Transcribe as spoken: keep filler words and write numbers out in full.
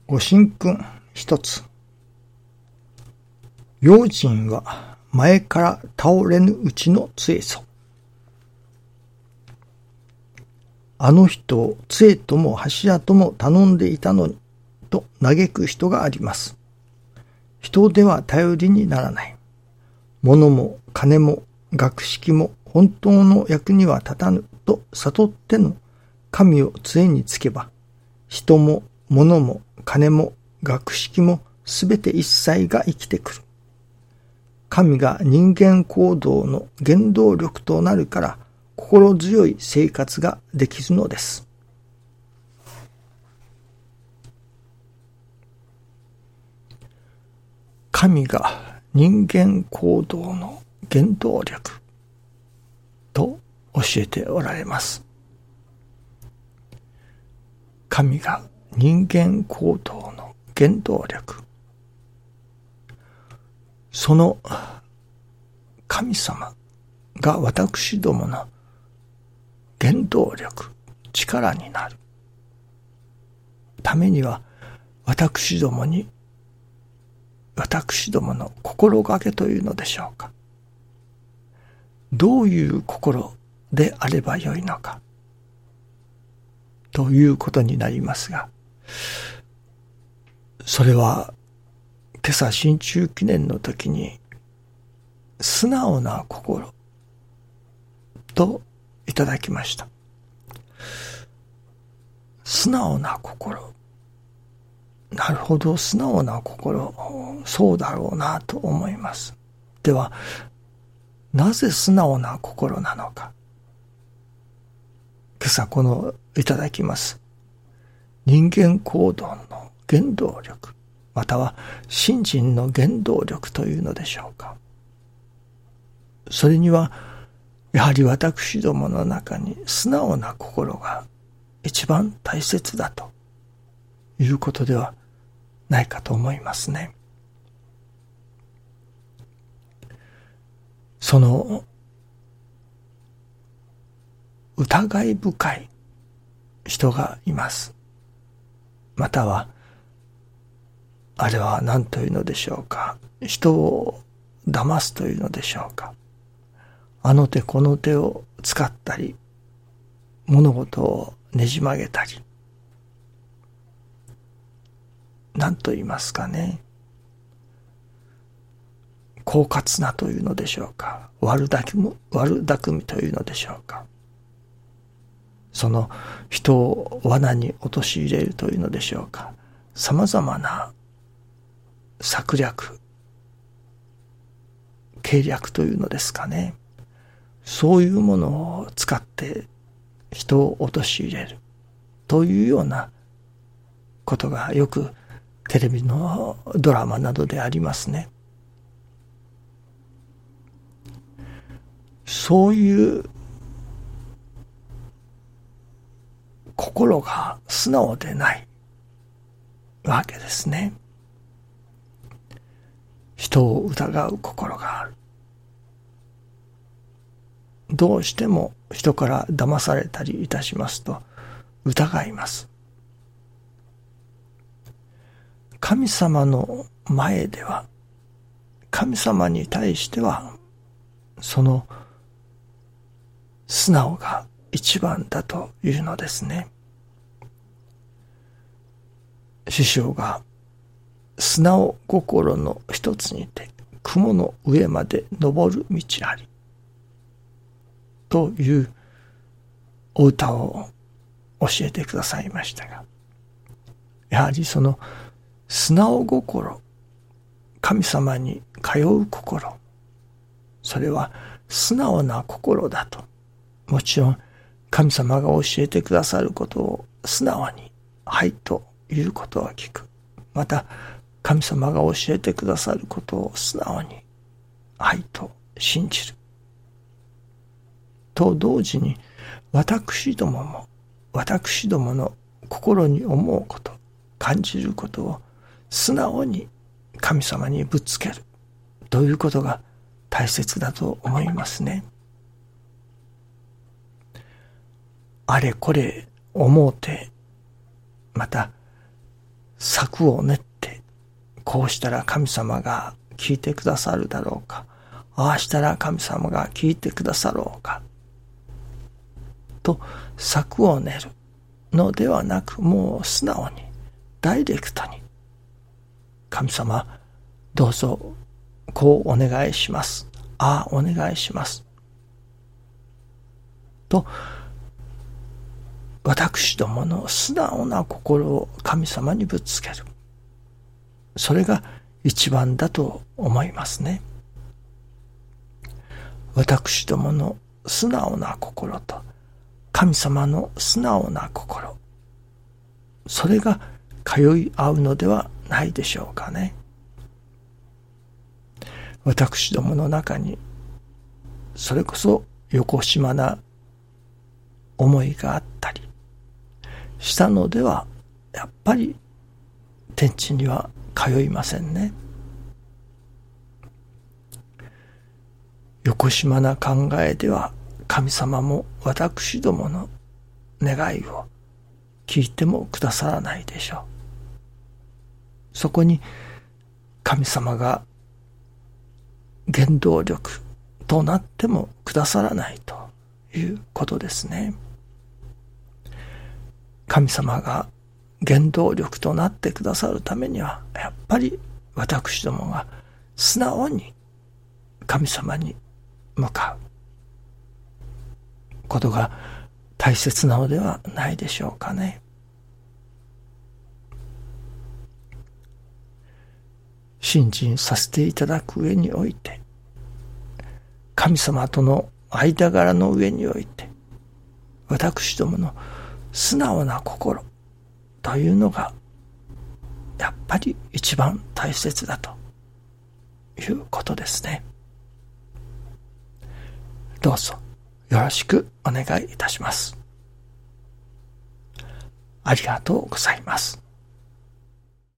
ご神君一つ。用心は前から倒れぬうちの杖ぞ。あの人を杖とも柱とも頼んでいたのに、と嘆く人があります。人では頼りにならない。物も金も学識も本当の役には立たぬと悟っての神を杖につけば、人も物も金も学識もすべて一切が生きてくる。神が人間行動の原動力となるから心強い生活ができるのです。神が人間行動の原動力と教えておられます。神が人間行動の原動力。その神様が私どもの原動力、力になるためには、私どもに、私どもの心がけというのでしょうか。どういう心であればよいのか、ということになりますが、それは、今朝新中記念の時に、素直な心といただきました。素直な心。なるほど、素直な心。そうだろうなと思います。では、なぜ素直な心なのか。今朝このいただきます。人間行動の原動力、または信心の原動力というのでしょうか。それには、やはり私どもの中に素直な心が一番大切だということではないかと思いますね。その疑い深い人がいます。または、あれは何というのでしょうか。人を騙すというのでしょうか。あの手この手を使ったり、物事をねじ曲げたり、何と言いますかね。狡猾なというのでしょうか。悪巧み、悪巧みというのでしょうか。その人を罠に陥れるというのでしょうか。さまざまな策略、計略というのですかね。そういうものを使って人を陥れるというようなことがよくテレビのドラマなどでありますね。そういう心が素直でないわけですね。人を疑う心がある。どうしても人から騙されたりいたしますと疑います。神様の前では、神様に対してはその素直が一番だというのですね。師匠が素直心の一つにて雲の上まで登る道ありというお歌を教えてくださいましたが、やはりその素直心、神様に通う心、それは素直な心だと。もちろん神様が教えてくださることを素直にはいということを聞く。また神様が教えてくださることを素直にはいと信じる。と同時に、私どもも私どもの心に思うこと、感じることを素直に神様にぶつけるということが大切だと思いますね。あれこれ思うて、また策を練って、こうしたら神様が聞いてくださるだろうか、ああしたら神様が聞いてくださろうか、と策を練るのではなく、もう素直に、ダイレクトに、神様、どうぞ、こうお願いします。ああ、お願いします。と、私どもの素直な心を神様にぶつける。それが一番だと思いますね。私どもの素直な心と神様の素直な心、それが通い合うのではないでしょうかね。私どもの中にそれこそよこしまな思いがあったりしたのでは、やっぱり天地には通いませんね。よこしまな考えでは神様も私どもの願いを聞いてもくださらないでしょう。そこに神様が原動力となってもくださらないということですね。神様が原動力となってくださるためには、やっぱり私どもが素直に神様に向かうことが大切なのではないでしょうかね。信心させていただく上において、神様との間柄の上において、私どもの素直な心というのがやっぱり一番大切だということですね。どうぞよろしくお願いいたします。ありがとうございます。